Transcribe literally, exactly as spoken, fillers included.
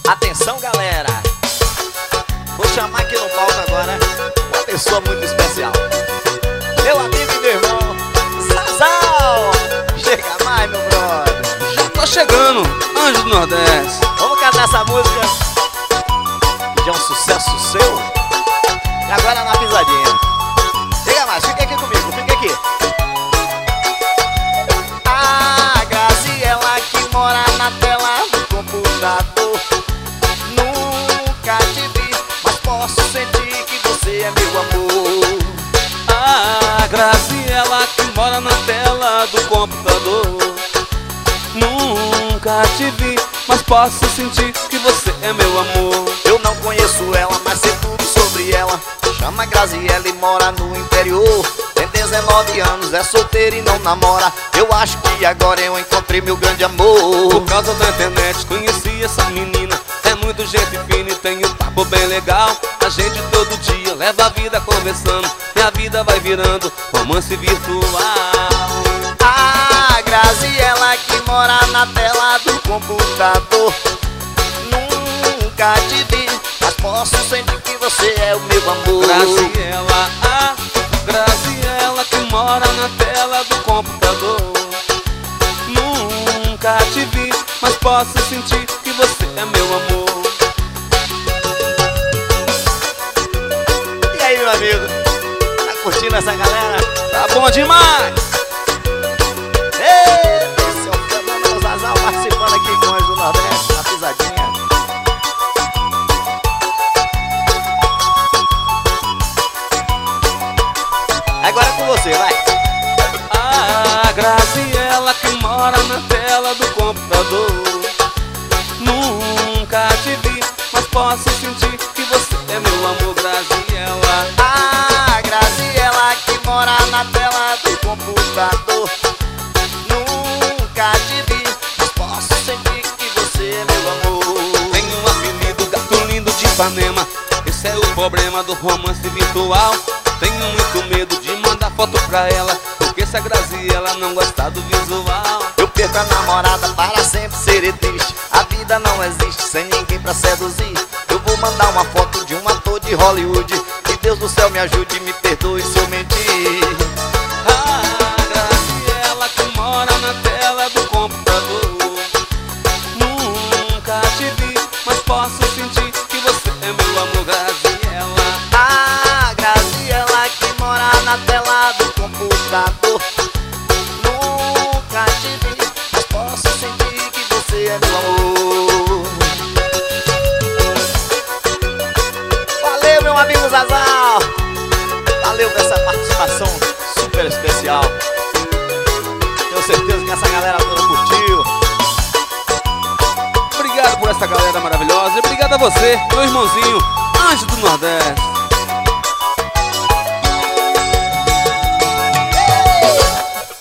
Atenção, galera, vou chamar aqui no palco agora uma pessoa muito especial, meu amigo e meu irmão Zazal. Chega mais, meu brother. Já tô chegando, Anjo do Nordeste. Vamos cantar essa música que é um sucesso seu. E agora na pisadinha. Chega mais, fica aqui comigo, fica aqui. A Graziela que mora na tela do computador. Nunca te vi, mas posso sentir que você é meu amor. A Graziela que mora na tela do computador. Nunca te vi, mas posso sentir que você é meu amor. Eu não conheço ela, mas sei tudo sobre ela. Chama Graziela e mora no interior. Tem dezenove anos, é solteira e não namora. Eu acho que agora eu encontrei meu grande amor. Por causa da internet conheci essa menina. É muito gente fina e tem um papo bem legal. A gente todo dia leva a vida conversando e a vida vai virando romance virtual. A Graziela que mora na tela do computador. Nunca te vi, mas posso sentir que você é o meu amor. Graziela, a Graziela que mora na tela do computador. Nunca te vi, mas posso sentir que você é meu amor. E aí, meu amigo, tá curtindo essa galera? Tá bom demais! Esse é o Fernando Zazal participando aqui com o Anjo do Nordeste, na pisadinha. Agora é com você, vai. A Graziela que mora na tela do computador. Nunca te vi, mas posso sentir que você é meu amor, Graziela. A Graziela que mora na tela do computador. Nunca te vi, mas posso sentir que você é meu amor. Tem um apelido, gato lindo de Ipanema. Esse é o problema do romance virtual. Tenho muito medo de mandar foto pra ela, porque se a Graziela não gostar do visual, eu perco a namorada, para sempre serei triste. A vida não existe sem ninguém pra seduzir. Eu vou mandar uma foto de um ator de Hollywood. Que Deus do céu me ajude e me perdoe se eu mentir. A Graziela que mora na tela do computador. Nunca te vi, mas posso sentir que você é meu amor, Graziela. A Graziela que mora na tela do computador. Nunca te vi, mas posso sentir que você é meu amor. Valeu, meu amigo Zazal. Valeu por essa participação super especial. Tenho certeza que essa galera toda curtiu. Obrigado por essa galera maravilhosa e obrigado a você, meu irmãozinho Anjo do Nordeste.